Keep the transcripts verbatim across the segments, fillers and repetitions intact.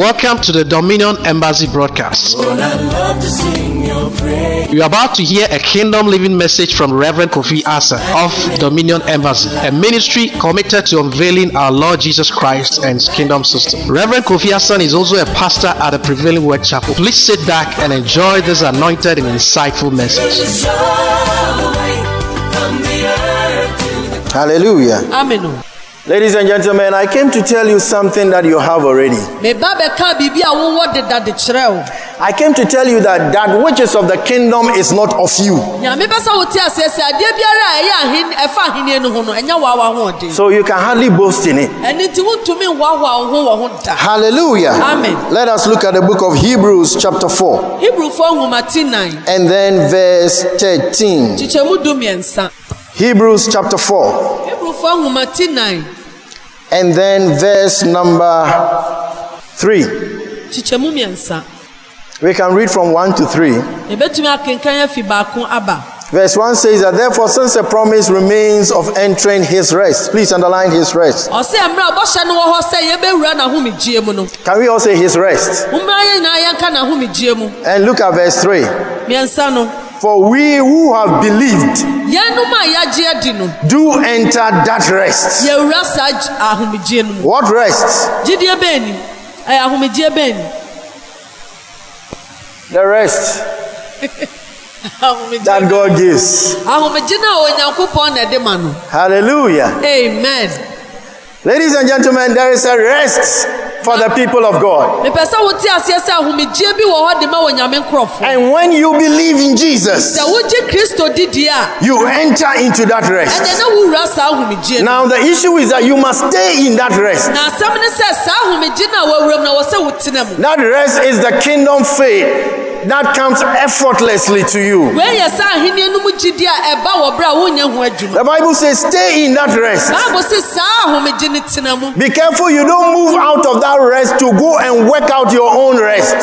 Welcome to the Dominion Embassy broadcast. Oh, I love to sing your praise. You are about to hear a kingdom living message from Reverend Kofi Asa of Dominion Embassy, a ministry committed to unveiling our Lord Jesus Christ and his kingdom system. Reverend Kofi Asa is also a pastor at the Prevailing Word Chapel. Please sit back and enjoy this anointed and insightful message. Hallelujah. Amen. Ladies and gentlemen, I came to tell you something that you have already. I came to tell you that that which is of the kingdom is not of you. So you can hardly boast in it. Hallelujah. Amen. Let us look at the book of Hebrews chapter four. And then verse thirteen. Hebrews chapter four. And then verse number three. We can read from one to three. Verse one says that therefore, since a promise remains of entering his rest, please underline his rest. Can we all say his rest? And look at verse three. For we who have believed do enter that rest. What rest? The rest that God gives. Hallelujah. Amen. Ladies and gentlemen, there is a rest for the people of God. And when you believe in Jesus, you enter into that rest. Now the issue is that you must stay in that rest. That rest is the kingdom faith that comes effortlessly to you. The Bible says stay in that rest. Be careful you don't move out of that rest to go and work out your own rest.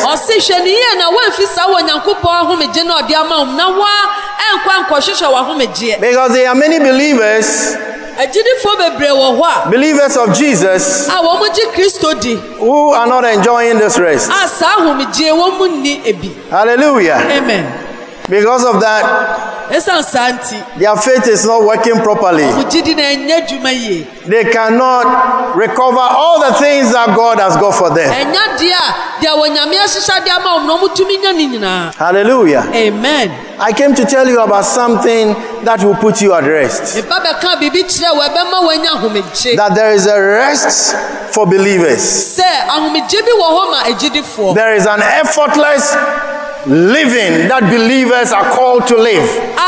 Because there are many believers, believers of Jesus, who are not enjoying this rest. Hallelujah. Amen. Because of that, their faith is not working properly. They cannot recover all the things that God has got for them. Hallelujah. Amen. I came to tell you about something that will put you at rest. That there is a rest for believers. There is an effortless living that believers are called to live.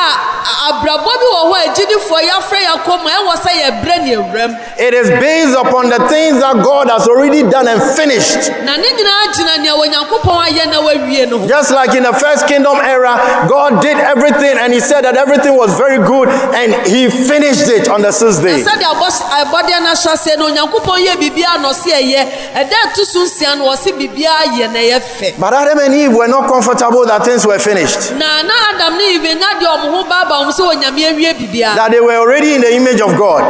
It is based upon the things that God has already done and finished. Just like in the first kingdom era, God did everything and he said that everything was very good and he finished it on the sixth day. But Adam and Eve were not comfortable that things were finished. That they were already in the image of God.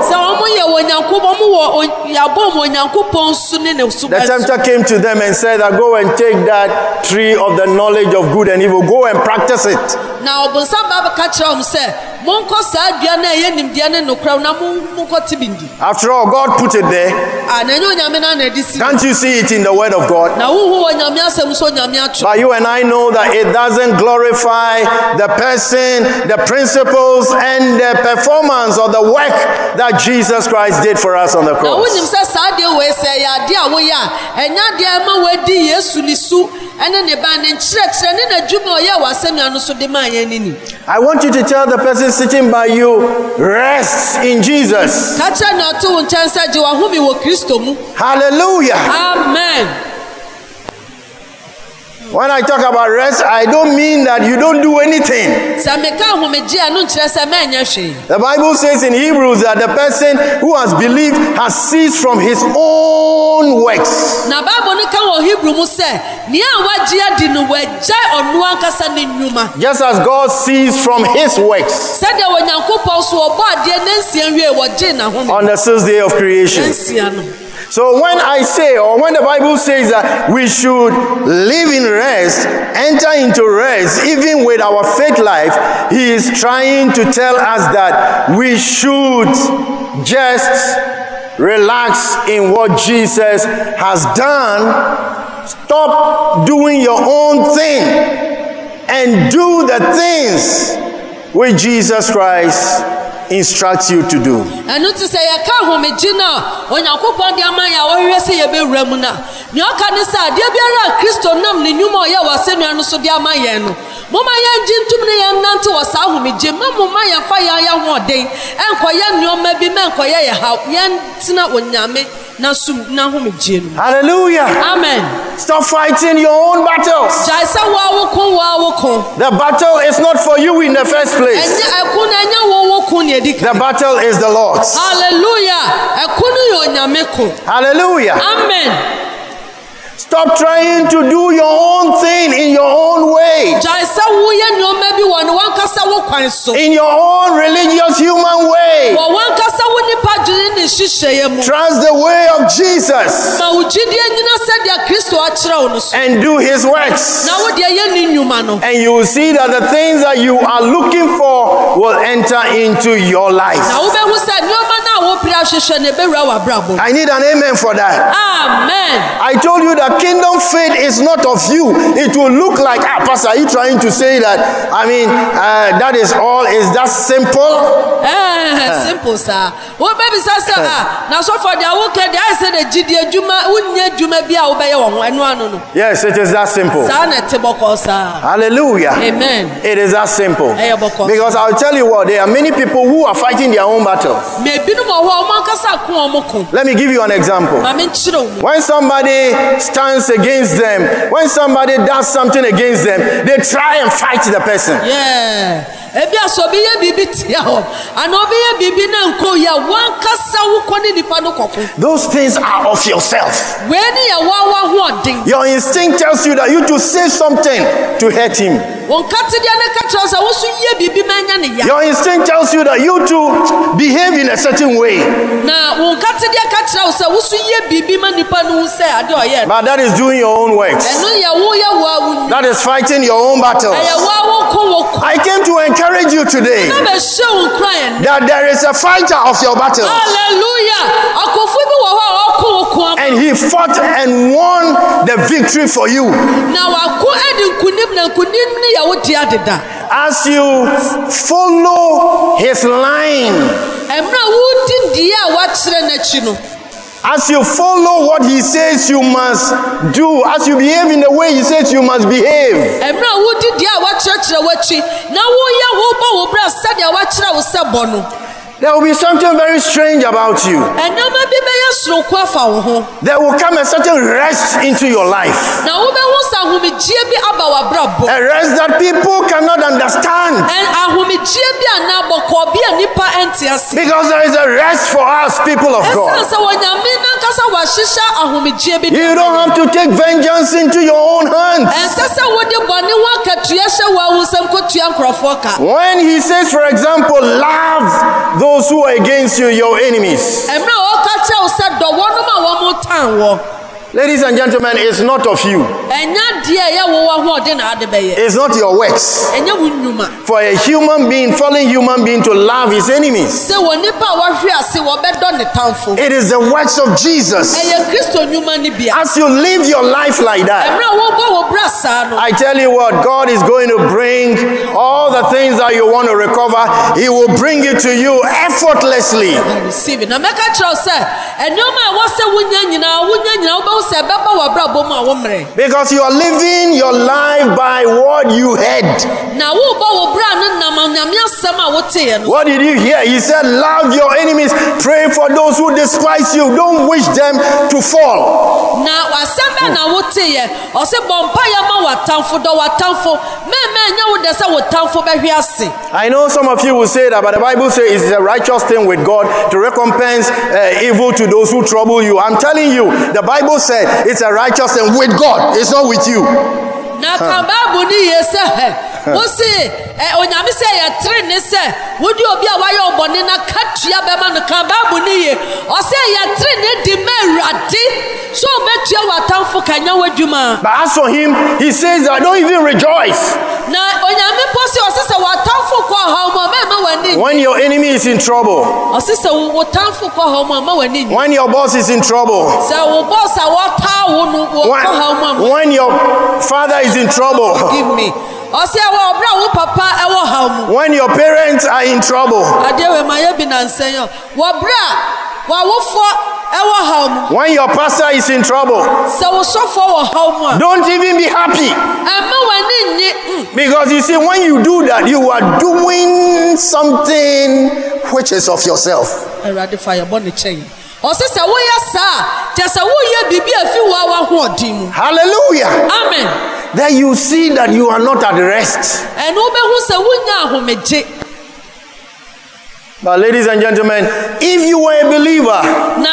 The tempter came to them and said that go and take that tree of the knowledge of good and evil. Go and practice it. After all, God put it there. Can't you see it in the word of God? But you and I know that it doesn't glorify the person, the principles, and the performance of the work that Jesus Christ did for us on the cross. I want you to tell the person sitting by you, rest in Jesus. Hallelujah. Amen. When I talk about rest, I don't mean that you don't do anything. The Bible says in Hebrews that the person who has believed has ceased from his own works. Just as God ceased from his works on the sixth day of creation. So when I say, or when the Bible says that we should live in rest, enter into rest, even with our faith life, he is trying to tell us that we should just relax in what Jesus has done. Stop doing your own thing and do the things which Jesus Christ instructs you to do. And to say, I can't home Gina when you cook on the Amaya or you say a bit remuna. Nyokanisa, dear Biara, Christo Nam, the Numo, ya was sending on so dear Mayano. Mama Yan Jim to me and Nanto was Ahumi Jim, Mamma Maya fire ya one day, and Koyan, your maybe man, Koya, how Yan Tina when Yame, Nasum, Nahumi Jim. Hallelujah. Amen. Stop fighting your own battles. The battle is not for you in the first place. The battle is the Lord's. Hallelujah. Hallelujah. Amen. Stop trying to do your own thing in your own way. In your own religious human way. Trust the way of Jesus. And do his works. And you will see that the things that you are looking for will enter into your life. I need an amen for that. Amen. I told you that kingdom faith is not of you. It will look like, ah, Pastor, are you trying to say that? I mean, uh, that is all. Is that simple? Uh, simple, sir. What baby says, now so for the okay, I said the G D Juma, wouldn't you maybe I'll obey one? Yes, it is that simple. Hallelujah. Amen. It is that simple. Because I'll tell you what, there are many people who are fighting their own battle. Let me give you an example. When somebody stands against them, when somebody does something against them, they try and fight the person. Yeah. Those things are of yourself. Your instinct tells you that you to say something to hurt him. Your instinct tells you that you to behave in a certain way. But that is doing your own works. That is fighting your own battle. I came to encourage you today that there is a fighter of your battle. And he fought and won the victory for you. As you follow his line, as you follow what he says you must do, as you behave in the way he says you must behave, there will be something very strange about you. There will come a certain rest into your life. A rest that people cannot understand. Because there is a rest for us, people of God. You don't have to take vengeance into your own hands. When he says, for example, love those Those who are against you, your enemies. Ladies and gentlemen, it's not of you. It's not your works. For a human being, fallen human being, to love his enemies, it is the works of Jesus. As you live your life like that, I tell you what, God is going to bring all the things that you want to recover. He will bring it to you effortlessly. Because you are living your life by what you heard. What did you hear? He said, love your enemies, pray for those who despise you, don't wish them to fall. I know some of you will say that, but the Bible says it's a righteous thing with God to recompense uh, evil to those who trouble you. I'm telling you, the Bible says it's a righteous thing with God. It's not with you. Huh. But as for him, he says, I don't even rejoice. When your enemy is in trouble, when your boss is in trouble, when, when your father is in trouble, forgive me. When your parents are in trouble, when your pastor is in trouble, don't even be happy. Because you see, when you do that, you are doing something which is of yourself. Hallelujah. Amen. Then you see that you are not at rest. But ladies and gentlemen, if you were a believer,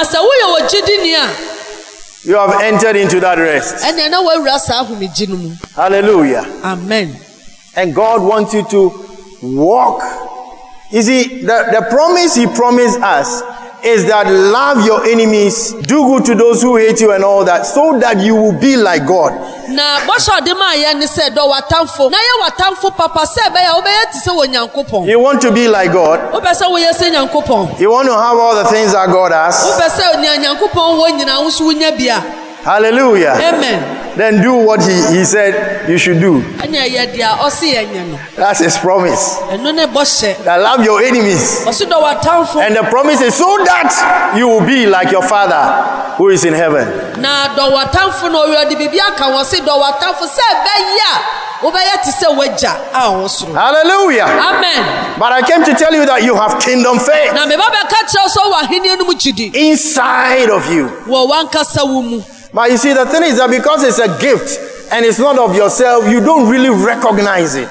you have entered into that rest. Hallelujah. Amen. And God wants you to walk. You see, the, the promise he promised us is that love your enemies, do good to those who hate you and all that, so that you will be like God. You want to be like God. You want to have all the things that God has. Hallelujah. Amen. Then do what he, he said you should do. That's his promise. That love your enemies. And the promise is so that you will be like your Father who is in heaven. Hallelujah. Amen. But I came to tell you that you have kingdom faith inside of you. But you see, the thing is that because it's a gift and it's not of yourself, you don't really recognize it.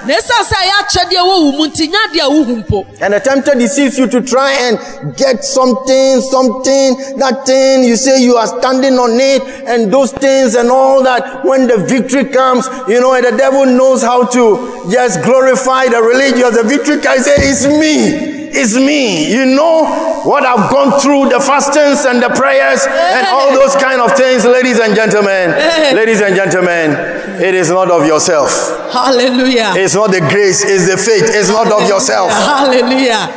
And the tempter deceives you to try and get something, something, that thing. You say you are standing on it and those things and all that. When the victory comes, you know, and the devil knows how to just glorify the religious. The victory can say, it's me. It's me. You know what I've gone through, the fastings and the prayers and all those kind of things. Ladies and gentlemen, ladies and gentlemen, it is not of yourself. Hallelujah. It's not the grace, it's the faith. It's not of yourself. Hallelujah.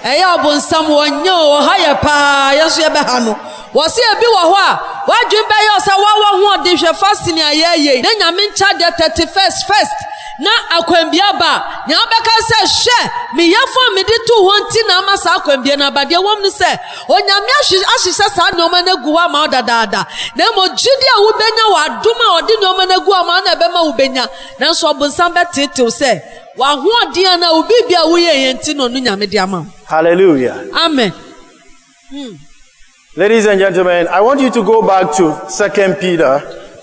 Wasi ebi wa ho a wadwembe ye osa wa wa ho de hwe fasting ayeye na nyame ncha de thirty-first first na akwambia ba nya beka se hwe me yefo me de tu ho nti na amasa akwambia na ba de wom ne se onyame ahye sa ne oma na guwa ma odadaada na mo jidi a wo benya wa adoma odi ne oma na guwa ma na be ma wo benya na so obonsam betetew se wa ho odi na obi bia wo ye yenti no no nyame de ama. Hallelujah. Amen. Hmm. Ladies and gentlemen, I want you to go back to Second Peter,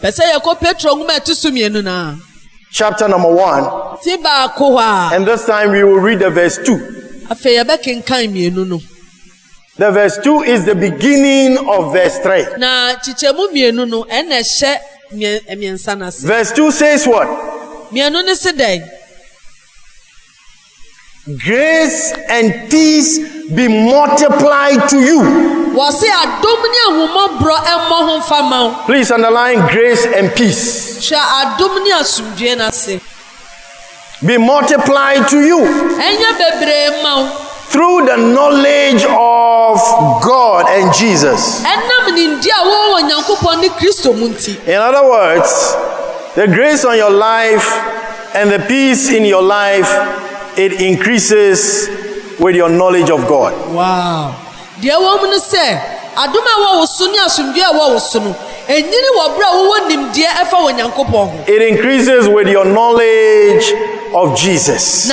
chapter number one, and this time we will read the verse two. The verse two is the beginning of verse three. Verse two says what? Grace and peace be multiplied to you. Please underline grace and peace. Be multiplied to you through the knowledge of God and Jesus. In other words, the grace on your life and the peace in your life, it increases with your knowledge of God. Wow. It increases with your knowledge of Jesus.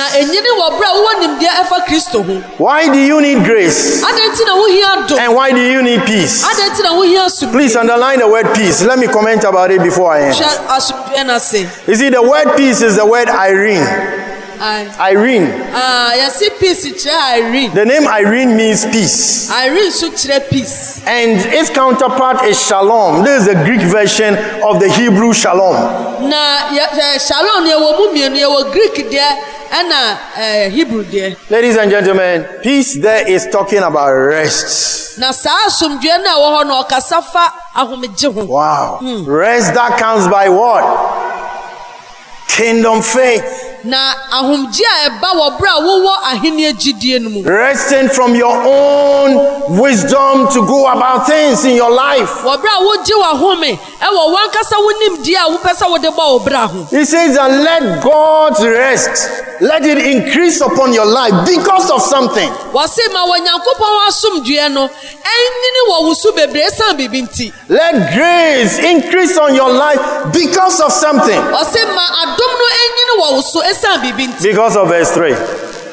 Why do you need grace? And why do you need peace? Please underline the word peace. Let me comment about it before I end. You see, the word peace is the word Irene. Irene. Ah, yes, peace. Irene. The name Irene means peace. Irene such peace. And its counterpart is Shalom. This is the Greek version of the Hebrew Shalom. Na Shalom ye wo mu mienu ye wo Greek there and uh, Hebrew there. Ladies and gentlemen, peace there is talking about rest. Na sa asomdwe na wo ho no kasafa ahomegye ho. Wow. Hmm. Rest that comes by what? Kingdom faith. Na ahomgye a eba wo bra wo wo ahenie gidie no mu. Resting from your own wisdom to go about things in your life. Wo bra wo gi wa home e wo wankasa wonim die a wo pesa wo de ba wo bra ho. He says that let God's rest, let it increase upon your life because of something. Wo se ma wo Nyankopon asomdue no enini wo wusu bebre san bibi nti. Let grace increase on your life because of something. Wo se ma adom no enini wo wusu because of verse three of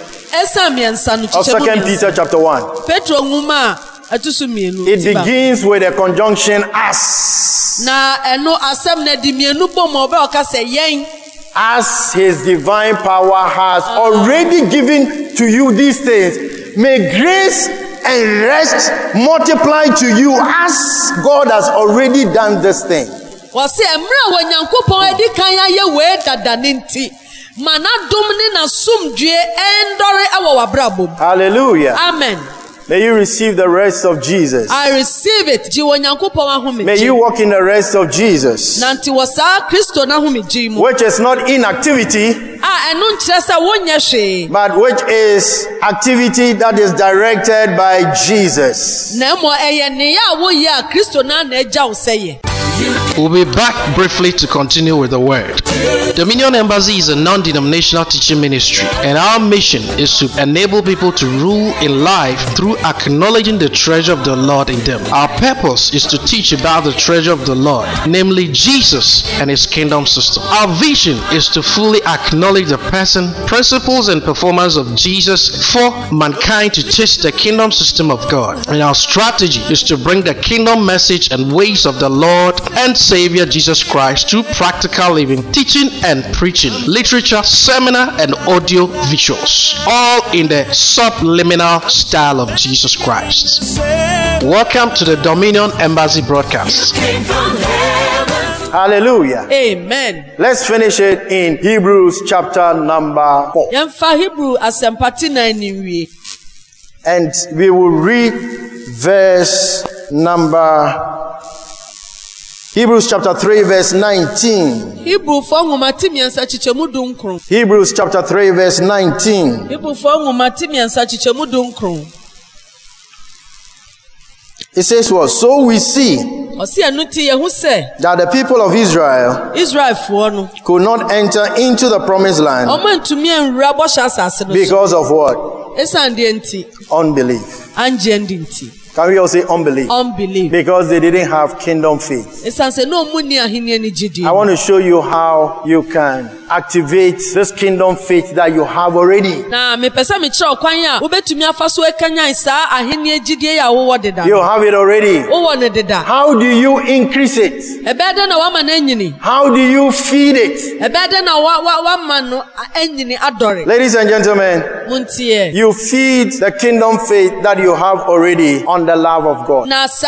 Second Peter chapter one. It begins with a conjunction as. As his divine power has already given to you these things, may grace and rest multiply to you as God has already done this thing. Hallelujah. Amen. May you receive the rest of Jesus. I receive it. May you walk in the rest of Jesus, which is not inactivity, but which is activity that is directed by Jesus. We'll be back briefly to continue with the word. Dominion Embassy is a non-denominational teaching ministry, and our mission is to enable people to rule in life through acknowledging the treasure of the Lord in them. Our purpose is to teach about the treasure of the Lord, namely Jesus and his kingdom system. Our vision is to fully acknowledge the person, principles, and performance of Jesus for mankind to taste the kingdom system of God. And our strategy is to bring the kingdom message and ways of the Lord and Savior Jesus Christ through practical living, teaching and preaching, literature, seminar, and audio visuals, all in the subliminal style of Jesus Christ. Welcome to the Dominion Embassy broadcast. Hallelujah. Amen. Let's finish it in Hebrews chapter number four. And we will read verse number Hebrews chapter three verse nineteen. Hebrews chapter three verse nineteen. It says what? So we see that the people of Israel could not enter into the promised land because of what? Unbelief. Can we all say unbelief? Unbelief. Because they didn't have kingdom faith. I want to show you how you can activate this kingdom faith that you have already. You have it already. How do you increase it? How do you feed it? Ladies and gentlemen, you feed the kingdom faith that you have already on the love of God.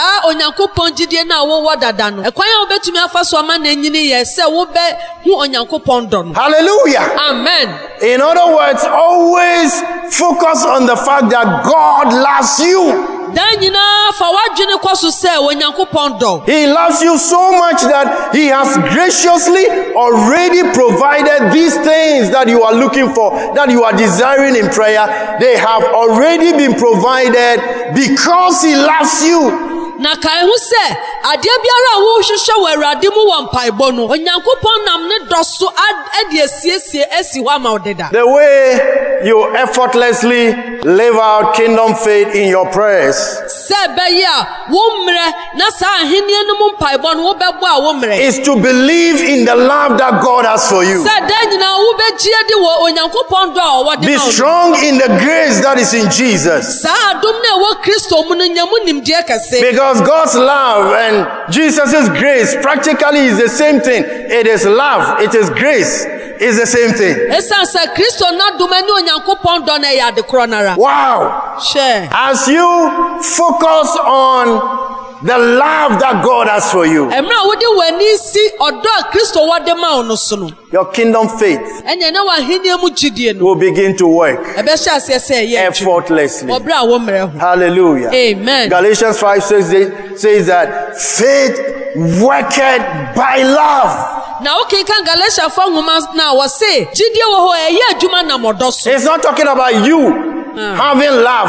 Hallelujah. Amen. In other words, always focus on the fact that God loves you. He loves you so much that he has graciously already provided these things that you are looking for, that you are desiring in prayer. They have already been provided because he loves you. Na kai hu se ade biara wo hwehwe wo awurade mu wo mpaebo no onyankopon nam ne doso ade asiesie asi ho ama odeda. The way you effortlessly live out kingdom faith in your prayers se be ya wo mre na sa ahenie no mu mpaebo no wo bebo a wo mre is to believe in the love that God has for you. Se da nyina wo be gie de wo onyankopon do a wo de. Be strong in the grace that is in Jesus. Sa adom na wo Kristo mu no nyamu nimdie kase. Because God's love and Jesus' grace practically is the same thing. It is love, it is grace. is the same thing. Wow. Sure. As you focus on the love that God has for you, your kingdom faith will begin to work effortlessly. Hallelujah. Amen. Galatians five six says that faith worketh by love. Now, okay, can Galatia four now was say, it's not talking about you having love.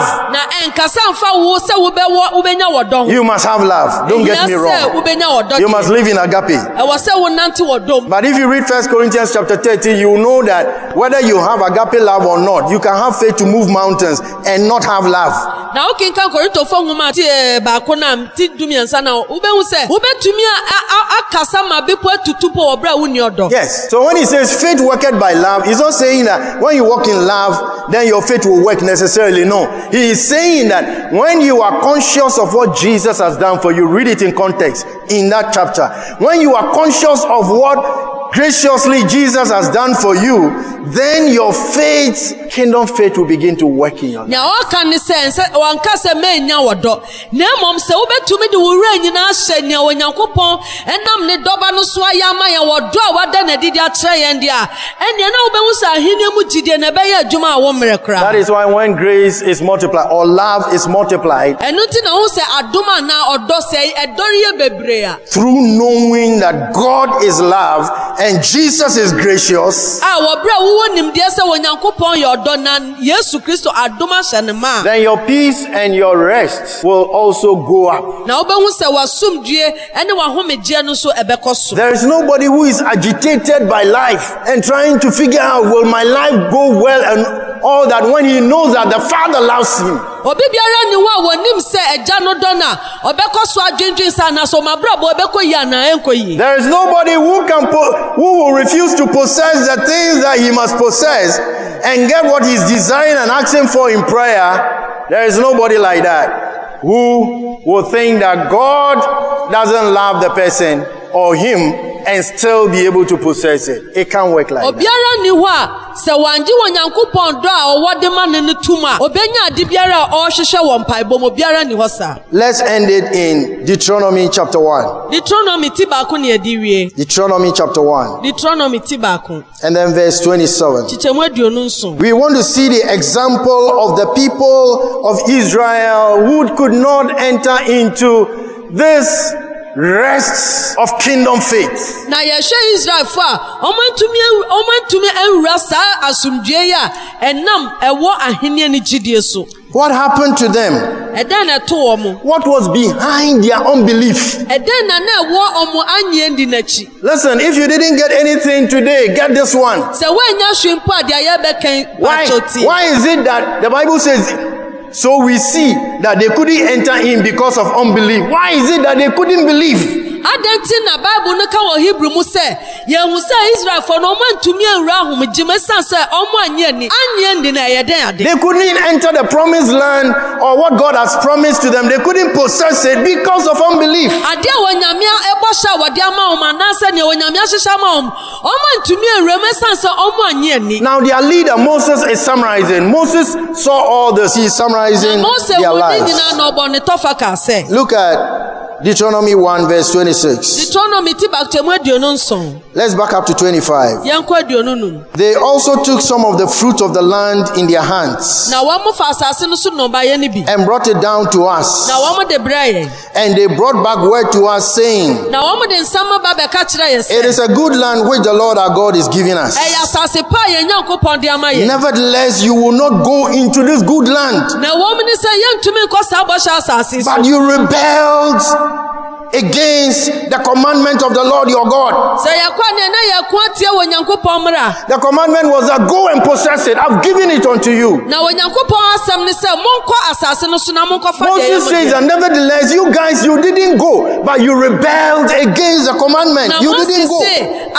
You must have love. Don't get me wrong. You must live in agape. But if you read First Corinthians chapter thirteen, you know that whether you have agape love or not, you can have faith to move mountains and not have love. Now, okay, can Corinto phone woman Baconam, Tidumian Sana, Ube say, Ube to me, a Casama Bipo to Tupo or Brown your dog. Yes. So when he says faith worketh by love, he's not saying that when you walk in love, then your faith will work necessarily. No. He is saying that when you are conscious of what Jesus has done for you, read it in context in that chapter. When you are conscious of what graciously Jesus has done for you, then your faith, kingdom faith, will begin to work in your life. Now, what can you say? One can say, "Me now what do?" Ne mom say, "Ube to me the rain in our shed now when you coupon and nam ne doba no swayama ya what do what then a did ya try and ya and you know Bemusa Hinamutidi and a bayer Juma womerekra." That is why when grace is multiplied or love is multiplied, and nothing I say Aduma now or do say a doria bebrea through knowing that God is love and Jesus is gracious. Ah, what bro? Then your peace and your rest will also go up. There is nobody who is agitated by life and trying to figure out, will my life go well and all that, when he knows that the Father loves him. There is nobody who can po- who will refuse to possess the things that he must possess and get what he's desiring and asking for in prayer. There is nobody like that who will think that God doesn't love the person or him and still be able to possess it. It can't work like that. Let's end it in Deuteronomy chapter one. Deuteronomy Deuteronomy chapter one. Deuteronomy and then verse twenty-seven. We want to see the example of the people of Israel who could not enter into this rests of kingdom faith. Na yeshe Israel fa omantumi omantumi ewura sa asumdue ya enam ewo ahene ne gidie so. What happened to them? Eden eto omo. What was behind their unbelief? Eden na na ewo omo anye ndi nachi. Listen, if you didn't get anything today, get this one. Se wenya hwempo ade ayebeken pachoti. Why is it that the Bible says, so we see that they couldn't enter in because of unbelief? Why is it that they couldn't believe? Adentina Bible no ka wo Hebrew mu say ye hu say Israel for no man to me awura hom gime san say omo anye ni anye ndi na ye den ade. They couldn't enter the promised land or what God has promised to them. They couldn't possess it because of unbelief. Ade wonyamia ebo sha wode ama o na say ne wonyamia hihya ma o omo ntumi awura san say omo anye ni. Now their leader Moses is summarizing. Moses saw all this. He is summarizing their lives. Look at Deuteronomy one verse twenty-six. Let's back up to twenty-five. They also took some of the fruit of the land in their hands and brought it down to us. And they brought back word to us saying, it is a good land which the Lord our God is giving us. Nevertheless, you will not go into this good land, but you rebelled against the commandment of the Lord your God. The commandment was that go and possess it. I've given it unto you. Moses says that nevertheless you guys, you didn't go, but you rebelled against the commandment. You didn't go.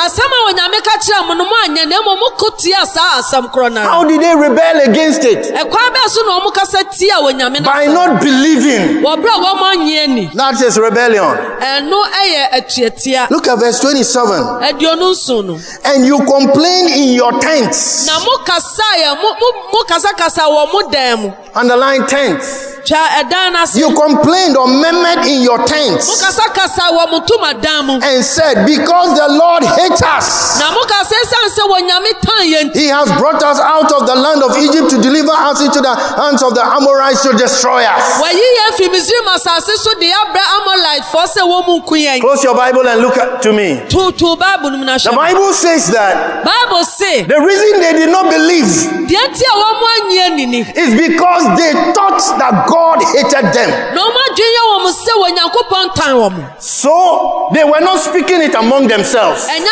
How did they rebel against it? By not believing. That is rebellion. Look at verse twenty-seven. And you complain in your tents. Underline tents. You complained or murmured in your tents and said, because the Lord hates us, He has brought us out of the land of Egypt to deliver us into the hands of the Amorites to destroy us. Close your Bible and look at, to me. The Bible says that the reason they did not believe is because they thought that God God hated them. So they were not speaking it among themselves. They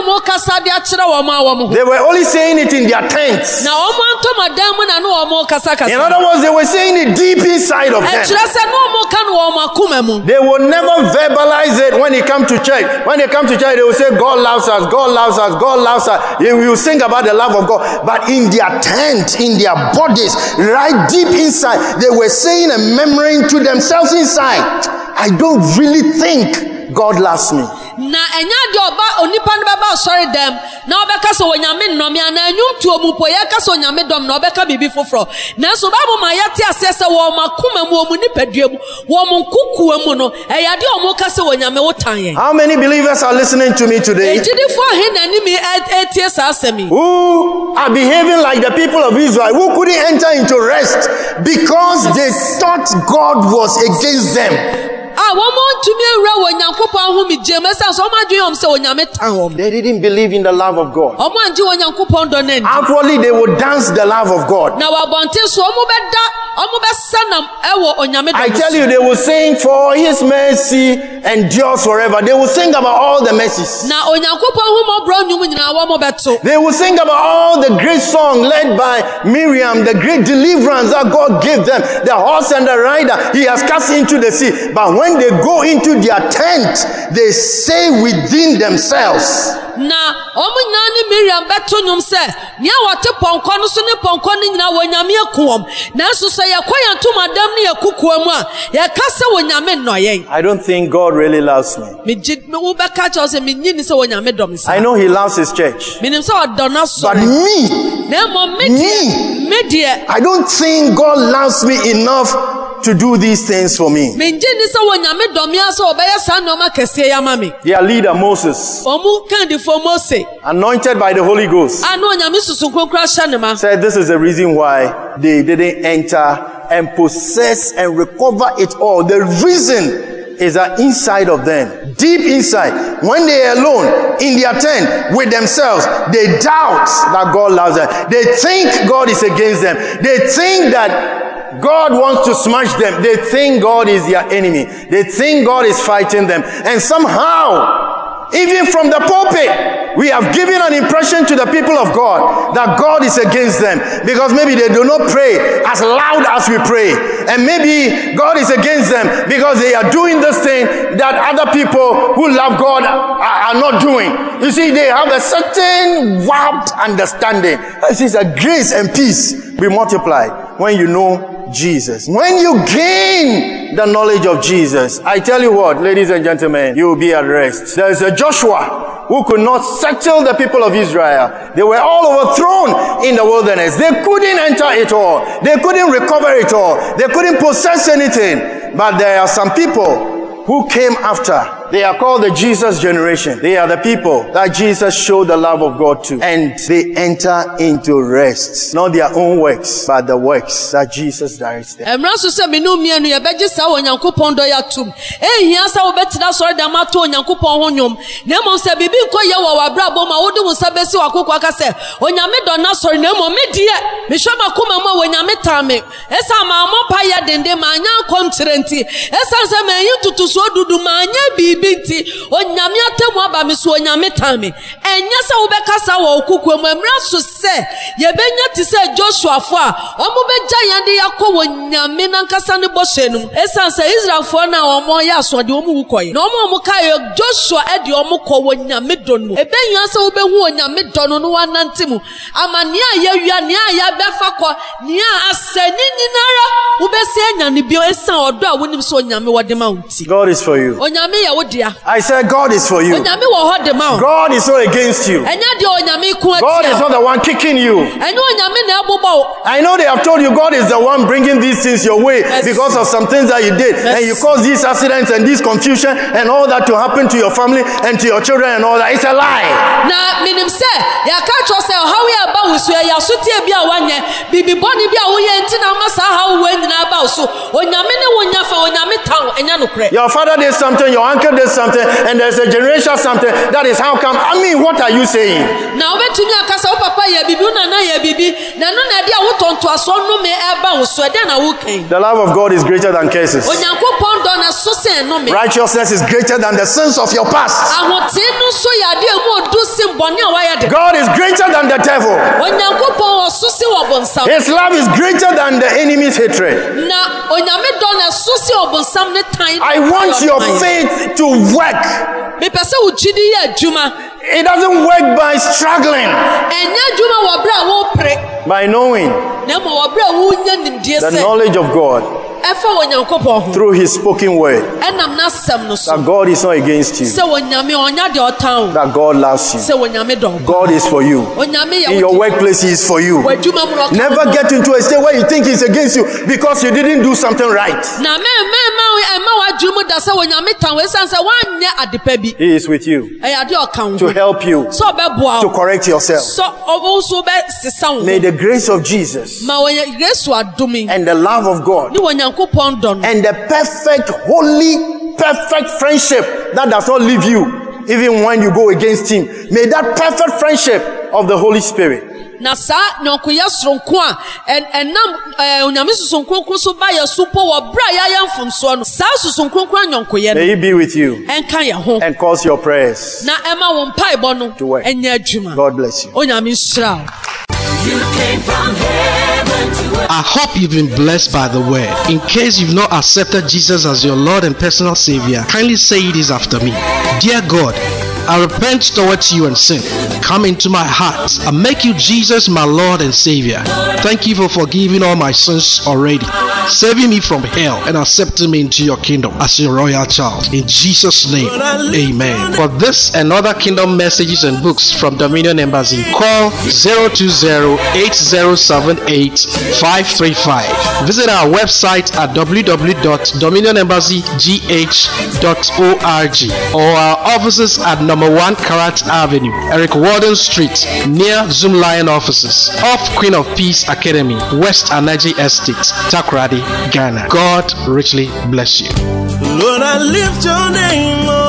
were only saying it in their tents. In other words, they were saying it deep inside of them. They will never verbalize it when they come to church. When they come to church, they will say, God loves us, God loves us, God loves us. They will sing about the love of God. But in their tent, in their bodies, right deep inside, they were saying saying and murmuring to themselves inside, I don't really think God loves me. Na enya de oba onipa no baba sorry dem na obeka so onyame nnomi ana anyum tu omupo ye ka so onyame dom na obeka bibi foforo na so babo ma yete asese wo makoma mu omu nipadua mu wo mu nkukuwa mu no eyade omu ka se onyame wotan ye. How many believers are listening to me today? Ejidifo he na ni mi etie sa asemi. Who are behaving like the people of Israel who couldn't enter into rest because they thought God was against them. They didn't believe in the love of God. Outwardly, they would dance the love of God. I tell you, they will sing for His mercy endures forever. They will sing about all the mercies. They will sing about all the great song led by Miriam, the great deliverance that God gave them, the horse and the rider He has cast into the sea. But when they go into their tent, they say within themselves, na omu nyani Miriam beto nyum se nia wote ponko no so ne ponko ni nyina wonyame akuom na so so ye kwaya to madam ne yakukuam a ye ka se wonyame nnoyen. I don't think God really loves me. Me me wo be ka cho se me nyini se wonyame dom se. I know He loves His church. Me nim se odona so. But me, na mo me me die, I don't think God loves me enough to do these things for me. Their leader Moses, anointed by the Holy Ghost, said this is the reason why they didn't enter and possess and recover it all. The reason is that inside of them, deep inside, when they are alone in their tent with themselves, they doubt that God loves them. They think God is against them. They think that God wants to smash them. They think God is their enemy. They think God is fighting them. And somehow, even from the pulpit, we have given an impression to the people of God that God is against them because maybe they do not pray as loud as we pray. And maybe God is against them because they are doing this thing that other people who love God are, are not doing. You see, they have a certain warped understanding. This is a grace and peace be multiplied when you know Jesus. When you gain the knowledge of Jesus, I tell you what, ladies and gentlemen, you will be at rest. There is a Joshua who could not settle the people of Israel. They were all overthrown in the wilderness. They couldn't enter it all. They couldn't recover it all. They couldn't possess anything. But there are some people who came after. They are called the Jesus generation. They are the people that Jesus showed the love of God to. And they enter into rest. Not their own works, but the works that Jesus directs them. bibinti onyame atemu aba me so onyame tame enya se wo be kasa wo okuku mu emra so se ye benya ti se Joshua fo a omo beja yande yakọ onyame nankasa ne bohyenum esan se Israel fo na omo ya asode omo wukoye na omo omo kai Joshua e de omo kọ onyame donu ebenya se wo be hu onyame donu no wanantemu amane a ya wia ne a ya befa kọ ne a asani nyinara wo be se enya ne bio esan odo a wonim so onyame wo de ma unti. God is for you. Onyame ya wo dia. I said God is for you. Onyame wo ho de ma. God is not against you. Enya de onyame ku atia. God is not the one kicking you. Enya onyame na ebobo. I know they have told you God is the one bringing these things your way yes. because of some things that you did yes. and you caused these accidents and this confusion and all that to happen to your family and to your children and all that. It's a lie. Na minim se ya ka cho se how we aba wusu ya sotie bia wanye bibi boni bia wo ye ntina masa how we nyina aba so onyame ne wonya fa onyame tawo enya no kre. Your father did something, your uncle did something, and there's a generational something. That is how come. I mean, what are you saying? Now betumi akasa wo papa ya bibi una na ya bibi na no na dia wo tonto aso no me eba wo so de na wo kan. The love of God is greater than curses. Onyankopon do na so se no me. Righteousness is greater than the sins of your past. Ahote no so ya de mu odu sim bone a wa ya de. God is greater than the devil. Onyankopon o so se wo bonsam. His love is greater than the enemy's hatred. Na onyame do na so se wo bonsam ne tan. I want your faith to work. Me pese wo gidi ya adwuma. It doesn't work by struggling. Enya adwuma wo bra wo pre. By knowing the knowledge of God through His spoken word. That God is not against you. That God loves you. God is for you. In your workplace, He is for you. Never get into a state where you think He's against you because you didn't do something right. He is with you to help you, to correct yourself. May the grace of Jesus and the love of God and the perfect, holy, perfect friendship that does not leave you even when you go against Him. May that perfect friendship of the Holy Spirit na sa nyokoya sronko a enam onyame susonkronko so ba ya supo wo bra ya yamfomso no sa susonkronko anyonkoye no. May He be with you enka ya ho and cause your prayers na ema wo mpaibo no enya adwuma. God bless you. Onyame shira. You came from heaven to earth. I hope you've been blessed by the word. In case you've not accepted Jesus as your Lord and personal Savior, kindly say this after me. Dear God, I repent towards you and sin. Come into my heart and make you Jesus my Lord and Savior. Thank you for forgiving all my sins already, saving me from hell and accepting me into your kingdom as your royal child. In Jesus' name, amen. For this and other kingdom messages and books from Dominion Embassy, call zero two zero, eight zero seven eight, five three five. Visit our website at w w w dot dominion embassy g h dot org or our offices at number one Karat Avenue, Eric Warden Street, near Zoom Lion offices, off Queen of Peace Academy, West Anaji Estate, Takoradi, Ghana. God richly bless you. Lord, I lift your name.